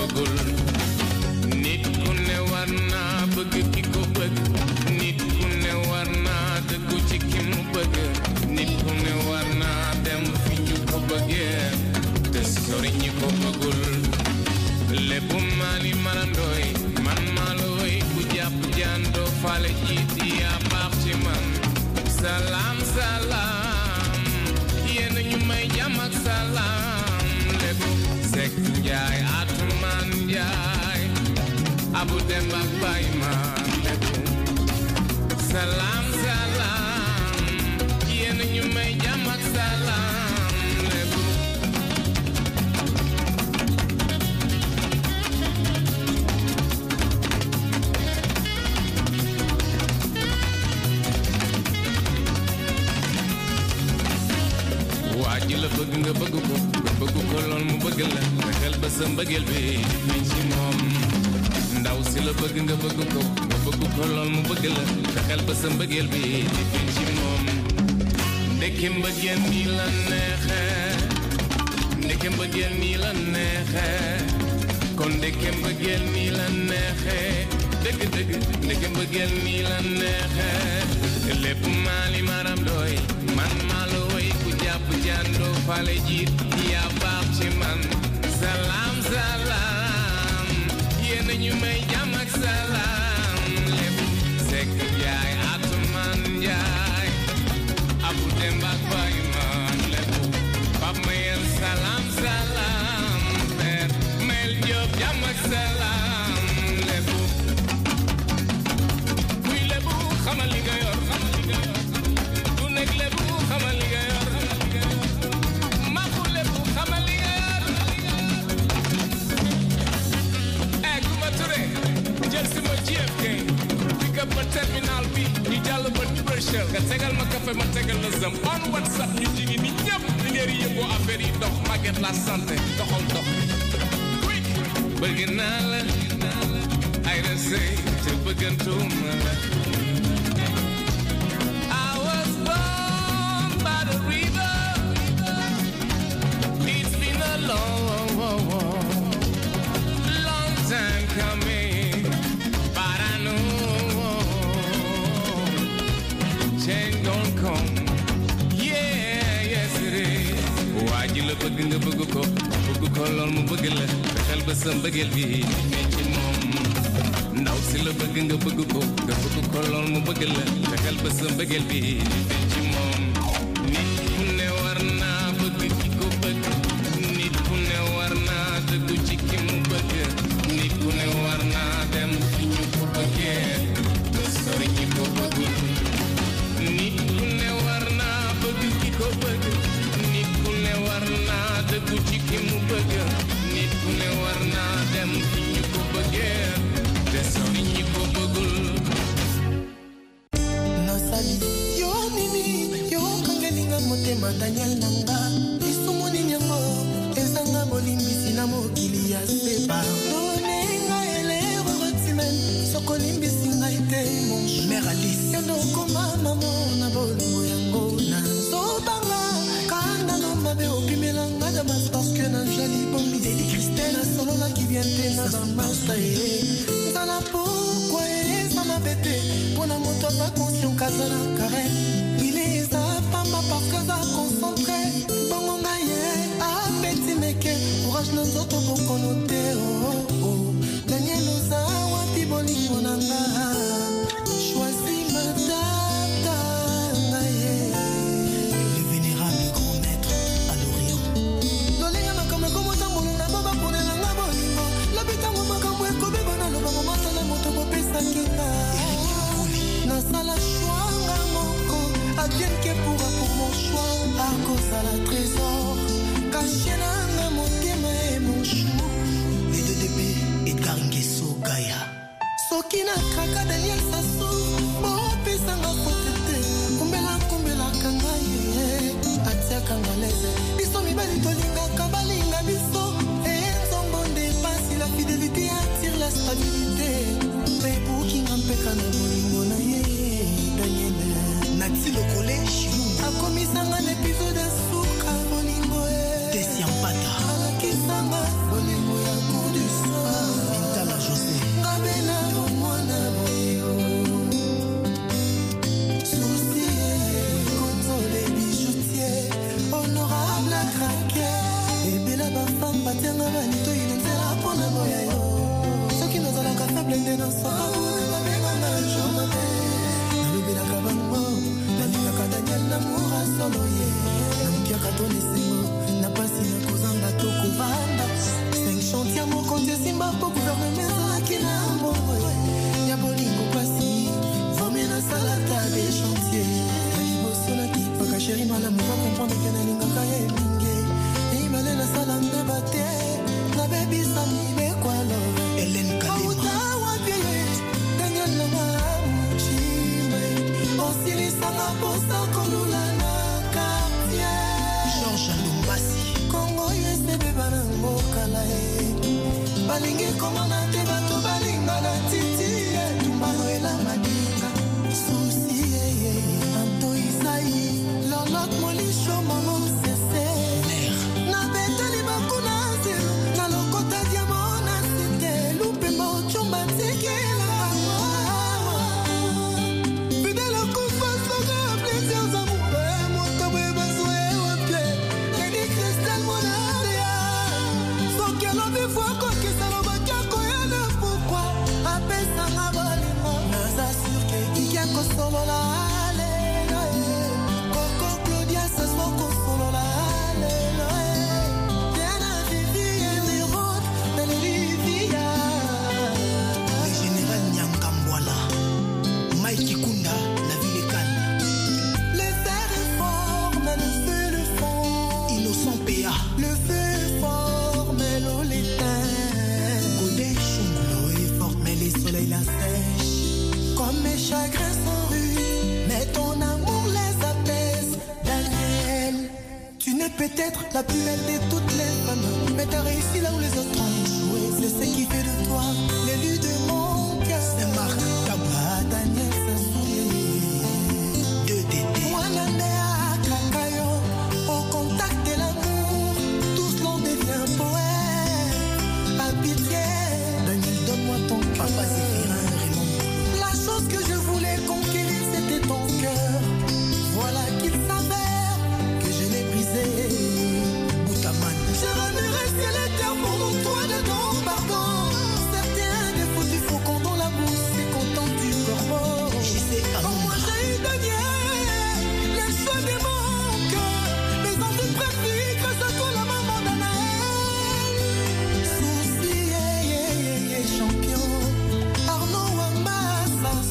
bëggul nit ku ne war naa bëgg ki ko bëgg nit ku ne war naa dëggu ci ki mu bëgg nit ku ne war naa dem fi ñu ko bëggee te sori ñi ko bëggul lépp maali marandooy man maalooy ku jàpp jàndoo faale jiiti yaa baax ci man salaam salaam yéen ñu may jàmm ak salaam lépp Sekk Njaay Atumaan Njaay Abu Dem ak Baay maan lépp salaam salaam yéen ñu may jàmm ak salaam lépp waaji la bëgg nga bëgg ko lool mu bëgg la fexeel ba sa mbëggeel bi feeñ ci moom ndaw si la bëgg nga bëgg ko lool mu bëgg la fexeel ba sa mbëggeel bi feeñ ci moom ndeke mbëggeel nii la neexe ndeke mbëggeel nii la neexe kon ndeke mbëggeel nii la neexe dëgg dëgg ndeke mbëggeel nii la neexe lépp maali maram doy man maa la woy ku jàpp jàndoo fale jiit yaa baax ci man salaam salaam yéen ñu may jàmm ak salaam lépp Sekk Njaay Atumaan Njaay Abu Dem ak Baay maan lépp Pap Mayel salaam salaam Père Mayel Jóob jàmm ak salaam lépp kuy lépp xamal li nga yor ku nekk lépp xamal li nga yor maxu lépp xamal li nga yor Kumba Touré jël si ma JFK pick up ma terminal bi ñu jàll ba Duberchel nga tegal ma café ma tegal la zëm on WhatsApp ñu jigi ni ñëpp di leer yëngoo affaire yi dox Maguette la santé doxal dox quick bëgg naa la ay resey te bëggantuma la long time coming, but I know change gon' come. Yeah, yes it is. Waaji la bëgg nga bëgg ko lool mu bëgg la fexeel ba sa mbëggeel bi feeñ ci moom ndaw si la bëgg nga bëgg ko lool mu bëgg la fexeel ba sa mbëggeel bi feeñ ci moom nit ku ne war naa bëgg ki ko bëgg nit ku ne war naa dëggu ci ki mu bëgg nit ku ne war naa dem fi ñu ko bëggee te sori ñi ko bëggul nit ku ne war naa bëgg ki ko bëgg nit ku ne war naa dëggu ci ki mu bëgg nit ku ne war naa dem fi ñu ko bëggee te sori ñi ko bëggul nasali yo nini yo kangelinga motema Daniel nanga isumuni nyango ezanga bolimbisi na mokili ya sepa donenga elero rotimen sokolimbisi ngai te mon mère Alice yondo koma mamo na bolongo yango na zobanga kanda no mabe opimelanga da mas parce que na jali bombi Deli Christelle solo la qui vient te na bambasta nzala pourquoi ça m'a bête pour la moto va conscient kazala carré il est ça pamba parce que ça concentré bongo ngaye apeti meke courage nos autres pour connoter oh Daniel oza wapi bolingo nanga choisis ma tata ngaye le vénérable grand maître à l'Orient lolenga makambo komotambolo na baba ponelanga bolingo lobitango makambo ekobeba na loba momasala moto kopesa kinga nasala chwanga moko advienne que pourra pour mon choix à cause à la trésor caché nanga motema et mon chou et de DB Edgar Ngeso Gaya soki na kaka Daniel Sassou bopesanga potete kumbela kangaye atia kangalese biso mibali tolingaka balinga biso enzombo ndepasi la fidélité attire la stabilité mais pour kinga mpeka na bolingo na ye Daniel Nati Lokole Chilou akomisanga l'épisode ya suka bolingo Tesiampata alakisanga bolingo ya cour du sol Peut-être la plus belle de toutes les femmes, mais t'as réussi là où les autres ont échoué. C'est ce qui fait de toi l'élu de mon cœur. C'est Marc Kaba, Daniel Sassouye, 2DD. Moi Nandea Kakayo, au contact de l'amour, tous l'on devient poète. À pitié, Daniel, donne-moi ton papa, Zéphirin, Raymond. La chose que je voulais conquérir, c'était ton cœur. Voilà qu'il s'avère que je l'ai brisé. Je remuerai ciel et terre pour mon toi dedans, pardon. Certains défauts du faucon dans la bouche, c'est content du corbeau. Moi j'ai eu Daniel, les choix de mon cœur, mes envies préférées grâce à toi la maman d'Anaël. Souci, champion, Arnaud Wamba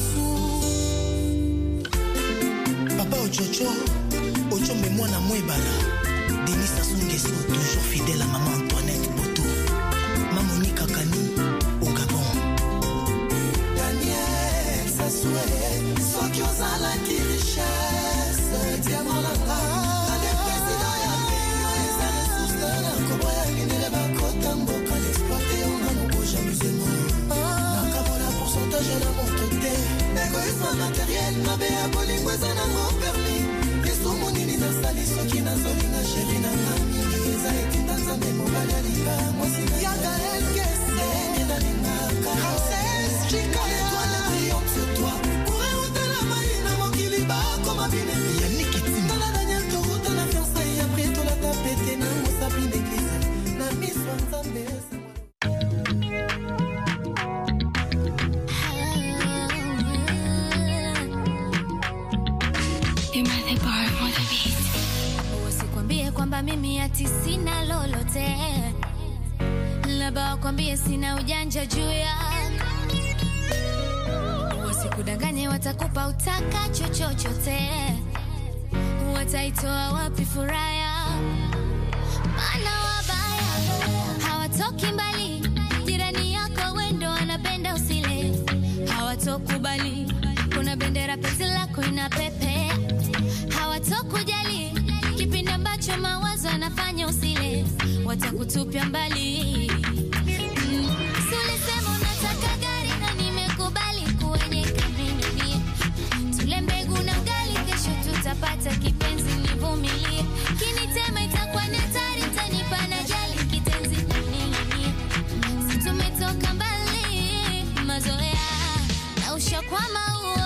Sassou. Papa Ochocho, Ocho me moi na mwebala. Denis Sassou Nguesso, toujours fidèle à maman Antoinette Boto. Mamonika Kani, au Gabon. Daniel Sassou, soit qui osa la qui richesse, diamant la la des présidents ya pays, les ressources de la Koboya, qui ne lève à côté, quand l'exploité, on a nos bouges amusément. Nakabola pourcentage à la montre. Égoïsme matériel, ma bé à Bolingoueza n'a mon permis. Monini na sali soki na zoli na chéri na nami eza etinda nzambe mobali alinga mwasi na Gaël Kesse na linga Ramsès Chika l'étoile brillante sur toi pour éouter la maille na mokili ba comme a bien Yannick Itinda na Daniel Toruta na fiançailles après tout la tapete na Moussapli d'église na Miss Nzambe. Kwamba mimi ati sina lolote, labda wakwambie sina ujanja juu ya wasikudanganye, watakupa utakacho chochote, wataitoa wapi furaha? Maana wabaya hawatoki mbali, jirani yako wendo anapenda usile, hawatokubali kuna bendera pezi lako inapepe, hawatokujali kipindi ambacho mawazo yanafanya usile, watakutupia mbali. Sulisema unataka gari na nimekubali kwenye kamini. Tule mbegu na ugali, kesho tutapata kipenzi, nivumilie. Kinitema itakuwa ni hatari, tanipa na jali kitenzi nini. Si tumetoka mbali, mazoea na ushakwama huo.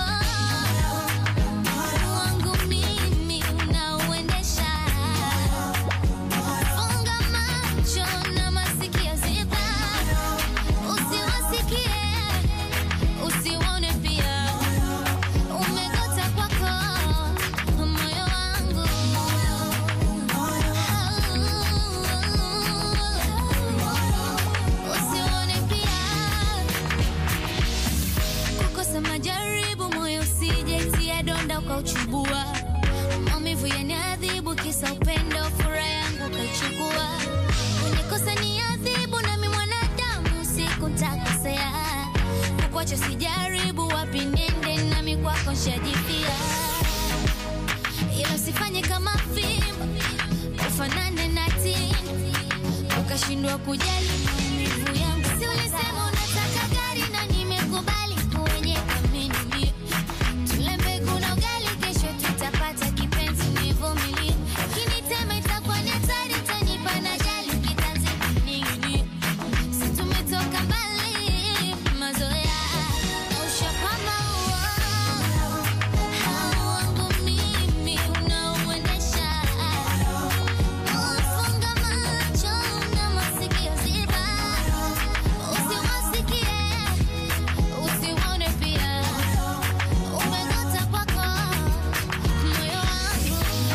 uchubua. Maumivu yaniadhibu kisa upendo, furaha yangu kaichukua. Unikosa ni adhibu nami mwanadamu siku nitakosea. Kukuacha sijaribu wapi nende nami kwako nshajifia. Ila usifanye kama fimbo ufanane na tini ukashindwa kujali maumivu yangu. Si ulisema unataka gari na nimekubali kwenye kamini. Tule mbegu na ugali kesho tutapata kipenzi nivumilie. Kinitema itakuwa ni hatari tanipa na jali kitanzi nini. Si tumetoka mbali mazoea na ushapama wangu mimi unaoendesha. Ufunga macho na masikio ziba. Usiwasikie, usiwaone pia. Umegota kwako moyo wangu.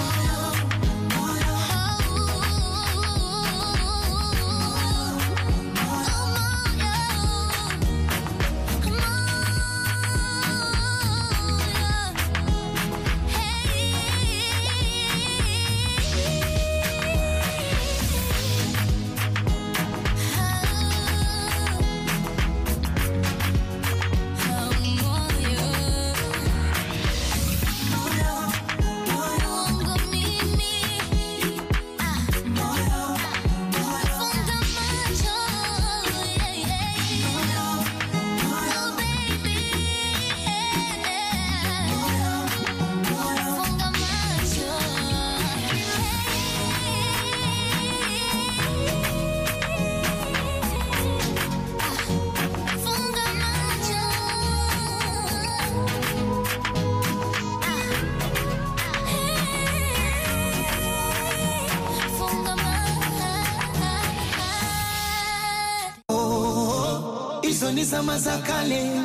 Hizo ni zama za kale.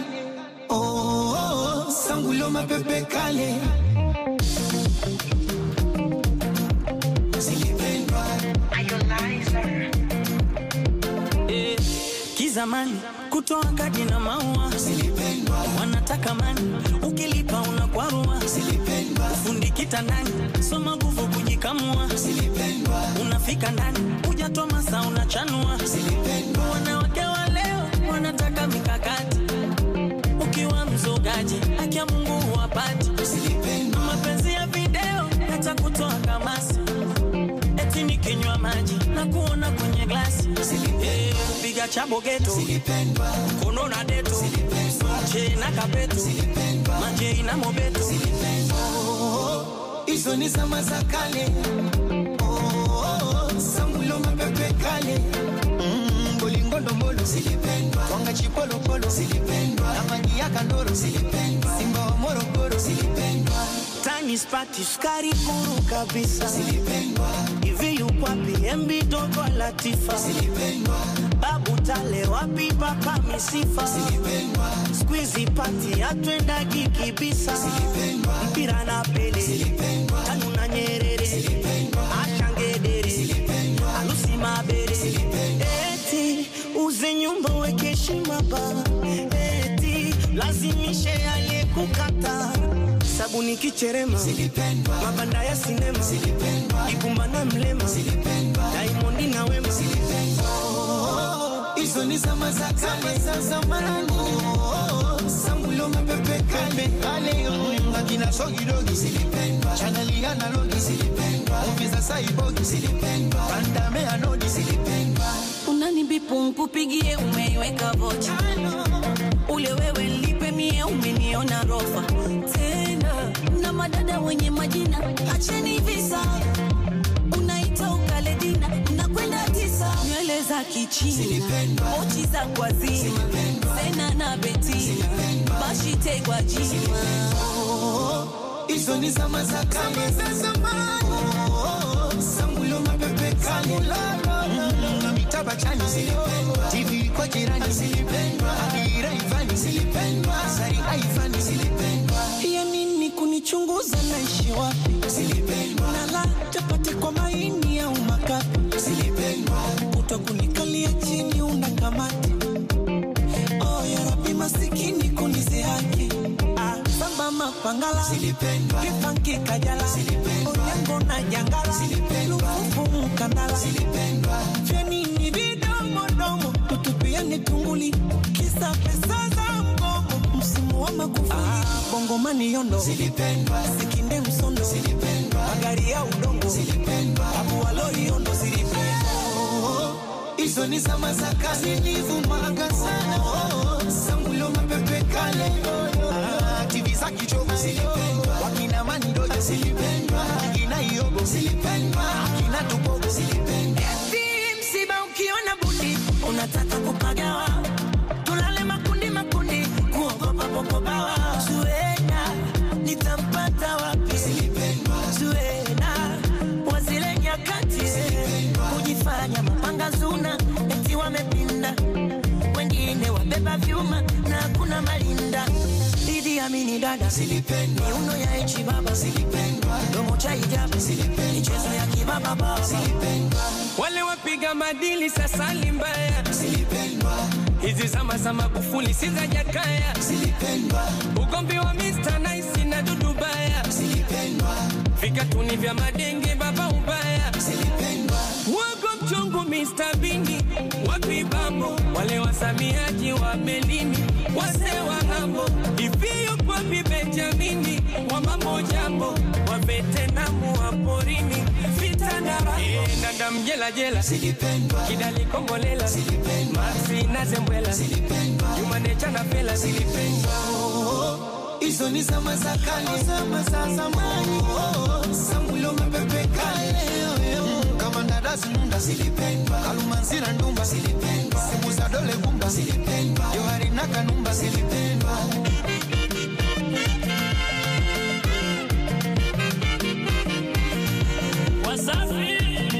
Sangulo mapepe kale. Zilipendwa kizamani kutoa kadi na maua. Zilipendwa Wanataka mani ukilipa unakwarua. Zilipendwa Fundi kitandani soma nguvu kujikamua. Zilipendwa Unafika ndani hujatoa masaa unachanua. Zilipendwa Wanawake wa leo wanataka mikakati. Ukiwa mzogaji haki ya Mungu huwapati. Zilipendwa Mapenzi ya video hata kutoa kamasi. Eti nikinywa maji na kuona kwenye glasi. Piga chabo geto Zilipendwa kono na deto. Che na kapeto maje ina mobeto. Hizo ni zama za kale. Sangulo mapepe kale. Bolingondo mbolo zilipendwa. Wanga chipolo polo zilipendwa. Amani ya kandoro zilipendwa. Simba wa Morogoro zilipendwa. Tani spati sukari kuru kabisa. Zilipendwa Hivi yukwapi embi dogo Latifa. Zilipendwa Babu tale wapi papa misifa. Zilipendwa Squeezy party atwenda kikibisa. Zilipendwa Mpira na Pele Zilipendwa Tanu na Nyerere Zilipendwa Ashangedere Zilipendwa Alusi Mabere Eti uze nyumba weke heshima ba. Eti lazimishe aliyekukata. Sabuni kicherema Zilipendwa mabanda ya sinema. Zilipendwa Ikumba na Mlema Zilipendwa Diamond na Wema. Hizo ni zama za kale za zamani. Sangulo mapepe kale kale. Ngakina sogi dogi zilipendwa. Chaneli analogi zilipendwa. Ofisa saibogi zilipendwa. Bandame anodi zilipendwa. Unanibipu nkupigie umeiweka vocha. Ule wewe lipe mie umeniona rofa. Tena na madada wenye majina acheni visa. Unaita ukale dina nakwenda tisa. Nywele za kichina Zilipendwa mochi za kwa zima. Sena na Beti Bashi tegwa jima. Hizo ni zama za kale za zamani. Sangulo mapepe kale. Na mitaba chani zilipendwa. TV kwa jirani zilipendwa. Adira Ivani zilipendwa. Sari Ivani zilipendwa. Ya nini kunichunguza naishi wapi? Zilipendwa Nala chapati kwa maini au makapi. Zilipendwa Utakunikalia chini unakamati. Oh ya Rabbi masikini kunize haki. Samba mapangala zilipendwa kifanki kajala zilipendwa onyango na jangala zilipendwa lufufu mkandala zilipendwa feni ni vidomo domo tutupia ni tunguli kisa pesa za mgongo msimu wa magufuli bongo mani yondo zilipendwa sikinde msondo zilipendwa magari ya udongo zilipendwa abu waloi yondo zilipendwa hizo ni zama za kazi nivumanga sana sangulo mapepe kale TV za kichogo zilipendwa wakina mandoja zilipendwa wakina iogo zilipendwa wakina tubogo zilipendwa msiba ukiona bundi unataka kupagawa tulale makundi makundi kuogopa popobawa Zuena nitampata wapi zilipendwa Zuena wazile nyakati kujifanya mapanga zuna eti wamepinda wengine wabeba vyuma na kuna malinda Didi amini dada zilipendwa miuno ya echi baba zilipendwa domo cha hijabu zilipendwa michezo ya kibaba baba zilipendwa wale wapiga madili sasa limbaya zilipendwa hizi zama za Magufuli si za Jakaya zilipendwa ugombi wa Mr. Nice na Dudu Baya zilipendwa vikatuni vya madenge baba ubaya zilipendwa wago mchongo Mr. Bini wapi bambo wale wasamiaji wa Belini wase wa ngambo ifio kwa Benjamini wa mambo jambo wa Vietnamu wa porini vita na dada mjela jela zilipendwa kidali kombolela zilipendwa Maxi na Zembwela zilipendwa Jumanecha na Pela zilipendwa hizo ni zama za kale zama za zamani sangulo mapepe kale kama ndadazi nunda zilipendwa kalumanzira ndumba zilipendwa simu za dole gumba zilipendwa Johari na Kanumba zilipendwa Wasafi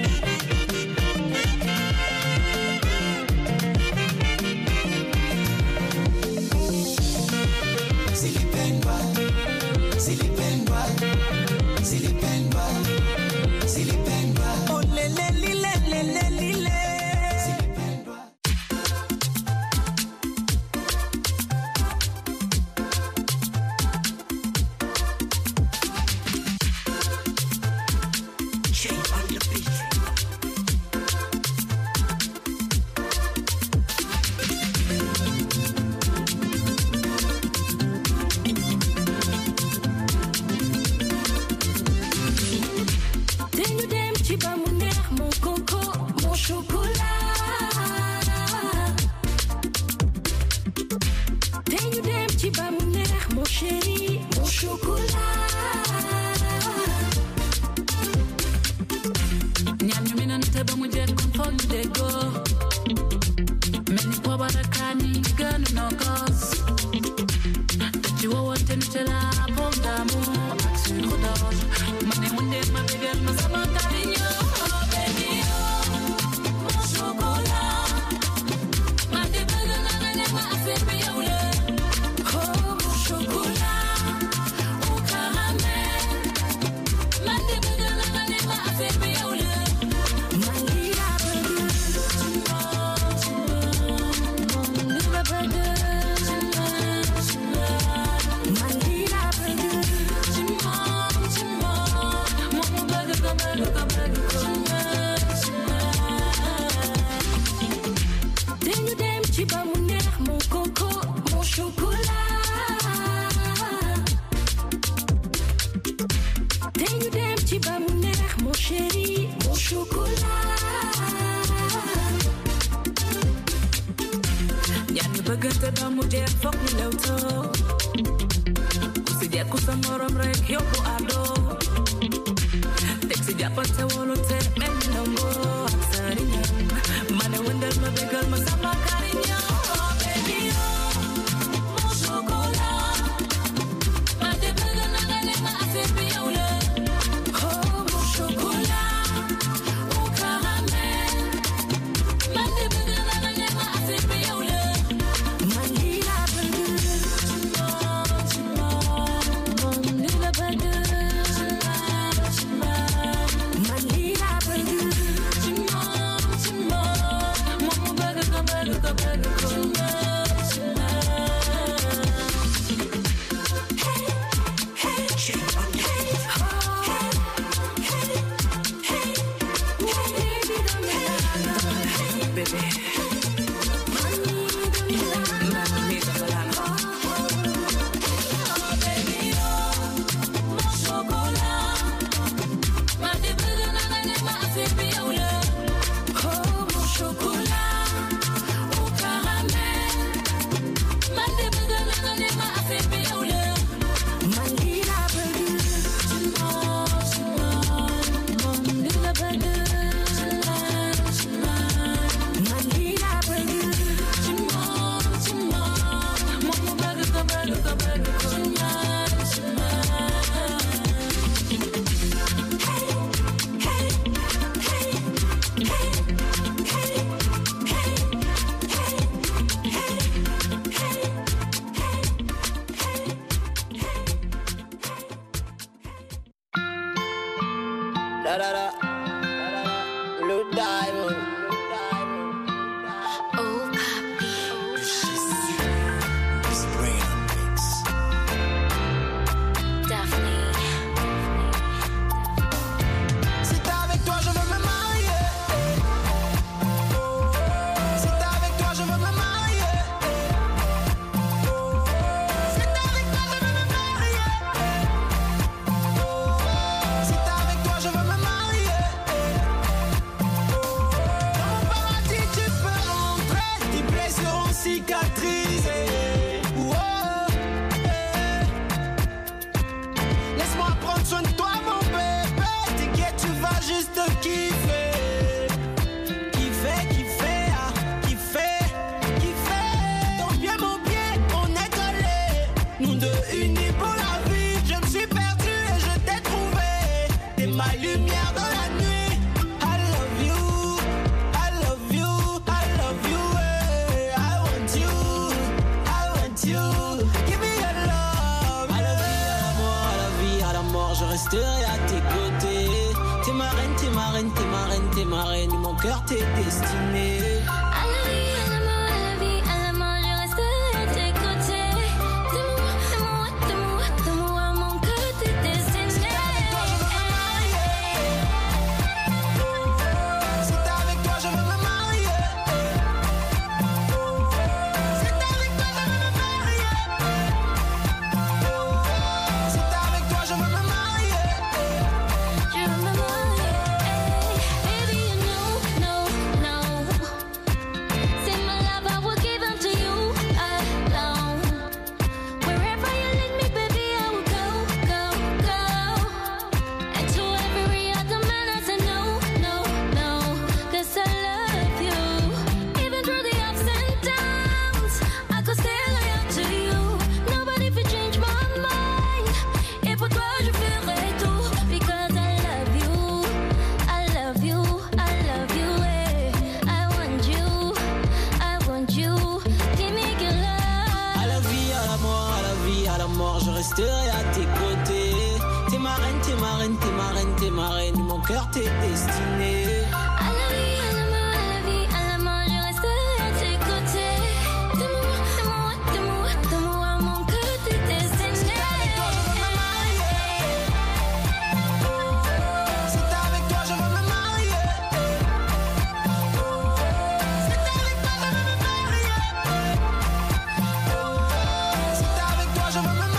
zilipendwa zilipendwa zilipendwa zilipendwa olele lile lile lile zilipendwa Blue Diamond. Oh, papi. Daphne. Si t'es avec toi, je veux me marier. Si t'es avec toi, je veux me marier. Si t'es avec toi, je veux me marier. Si t'es avec toi, je veux me marier. Dans mon paradis, tu peux rentrer. Tes blessures ont cicatrisé. Laisse-moi prendre soin de toi, mon bébé. T'inquiète, tu vas juste kiffer. Kiffer, kiffer, ah, kiffer, kiffer. Ton pied, mon pied, on est collés. Nous deux unis pour la vie. Je me suis perdu et je t'ai trouvé. T'es ma lumière dans la nuit. I love you, I love you, I love you. I want you, I want you. Give me your love. À la vie, à la mort, à la vie, à la mort, je resterai à tes côtés. T'es ma reine, t'es ma reine, t'es ma reine, t'es ma reine. Mon cœur t'est destiné. À la vie, à la mort, à la vie, à la mort, je resterai à tes côtés. De moi, mon cœur t'est destiné. Si t'es avec toi, je veux me marier. Si t'es avec toi, je veux me marier. Si t'es avec toi, je veux me marier. Je veux me marier. Baby, you know, say my love, I will give unto you alone. Wherever you lead me, baby, I will go. And to every other man, I say no, 'cause I love you. Even through the ups and downs, I could stay loyal to you. Nobody will change my mind. Et pour toi, je ferai tout. Because I love you, I love you, I love you. I want you, I want you. Give me your love. À la vie, à la mort, à la vie, à la mort, je resterai à tes côtés. T'es ma reine, t'es ma reine, t'es ma reine, t'es ma reine. Mon cœur t'est destiné. À la vie, à la mort, à la vie, à la mort, je resterai à tes côtés. De moi, mon cœur t'est destiné. Si t'es avec toi, je veux me marier. Si t'es avec toi, je veux me marier. Si t'es avec toi, je veux me marier. Si t'es avec toi, je veux me marier.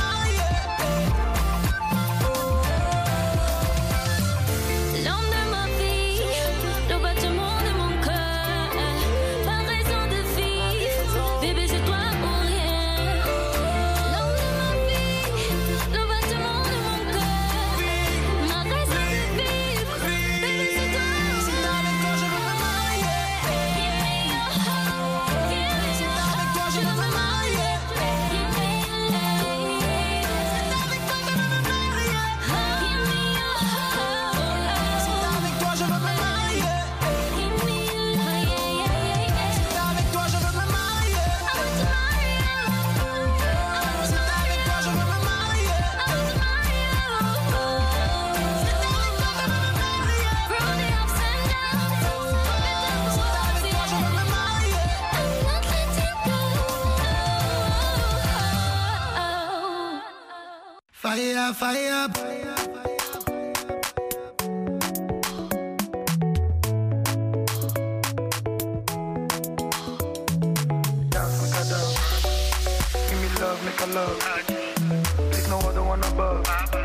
L'homme de ma vie, le battement de mon cœur, pas raison de vivre, bébé c'est toi ou rien. L'homme de ma vie, le battement de mon cœur, ma raison de vivre, bébé c'est toi ou rien. Si t'es avec toi, je veux me marier. Give me your heart, give me Si your t'es avec toi, je veux me marier. give me your love. Si t'es avec toi, je veux me marier. Give me your heart. Si t'es avec toi, je veux me marier. Give me your love. Si t'es avec toi, je veux me marier. I want to marry you. Si t'es avec toi, je veux me marier. I want to marry you. Si t'es avec toi, je veux me marier. Through the ups and downs, Si t'es avec toi, je veux me marier. I'm not letting go. Fire, fire. Dance, make a dance. Give me love, make a love. There's no other one above.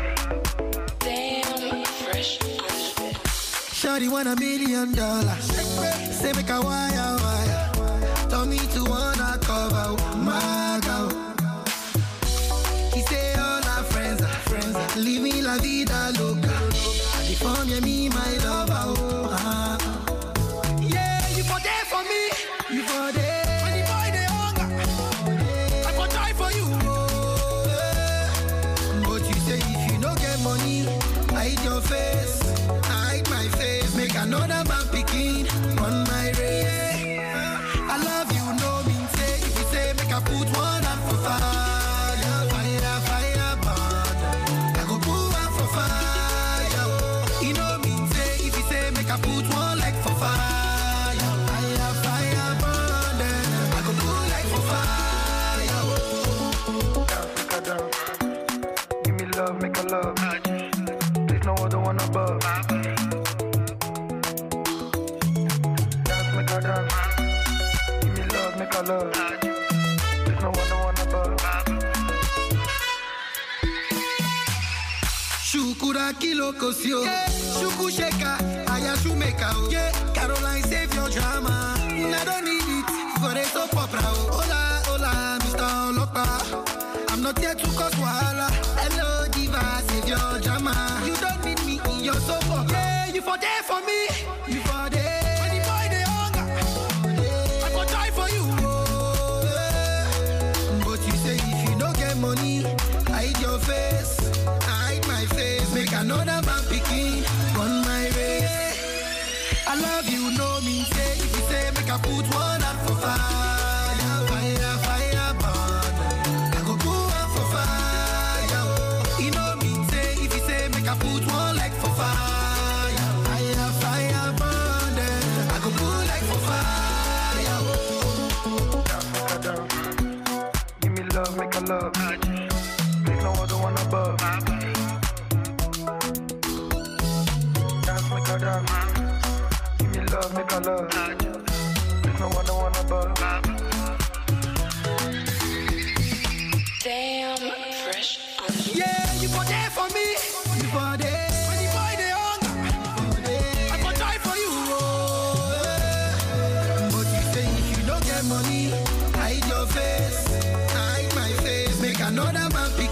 Shawty want $1 million. Say make a wire, wire. Tell me to wanna cover my girl. He say all our friends are friends. Leave me la vida loca. I deform you, me my lover. Oh, yeah, you for there for me. You for there. When the boy they hunger, I for die for you. Oh, yeah. But you say if you don't get money, hide your face. Hide my face. Make another man picking on my race. I love you, no mean say. If you say make I put one up for fire. Fire, fire, burn. I go put one for fire. You know mean say. love. There's no other one above. Dance, make a dance. Give me love, make a love. There's no other one above. Shukura kilo kosio, shuku sheka, aya shumeka o. Caroline save your drama, I don't need it for a soap opera. Hola, hola, Mr. Olopa, I'm not here to cause wahala. Hello diva, save your drama. You don't need me in your soap opera. Yeah, you for there for me, you for there. When the boy they hunger, I go die for you. Oh, yeah. But you say if you don't get money, hide your face. Make another man picking on my way. I love you, no mean say. If you say make I put one out for fire, fire, fire, burn. I go put one for fire. You know mean say. If you say make I put one like for fire, fire, fire, burn. I go put like for fire. Dance, make a dance. Give me love, make a love. There's no other one above. Make a dance. Give me love, make a love. There's no one above. Damn, fresh. Yeah, you for there for me. You for there. When the boy they hunger, I go die for you. Oh, yeah. But you say if you don't get money, hide your face, hide my face. Make another man.